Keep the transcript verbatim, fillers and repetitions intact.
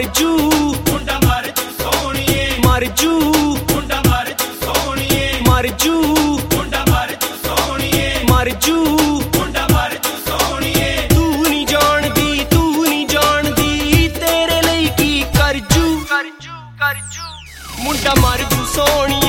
ਜੂ ਮੁੰਡਾ ਮਰ ਜੂ ਸੋਹਣੀਏ ਮਰ ਜੂ ਮੁੰਡਾ ਮਰ ਜੂ ਸੋਹਣੀਏ ਮਰ ਜੂ ਮੁੰਡਾ ਮਰ ਜੂ ਸੋਹਣੀਏ ਮਰ ਜੂ ਮੁੰਡਾ ਮਰ ਜੂ ਸੋਹਣੀਏ ਤੂੰ ਨਹੀਂ ਜਾਣਦੀ ਤੂੰ ਨਹੀਂ ਜਾਣਦੀ ਤੇਰੇ ਲਈ ਕੀ ਕਰ ਜੂ ਕਰ ਜੂ ਕਰ ਜੂ ਮੁੰਡਾ ਮਰ ਜੂ ਸੋਹਣੀ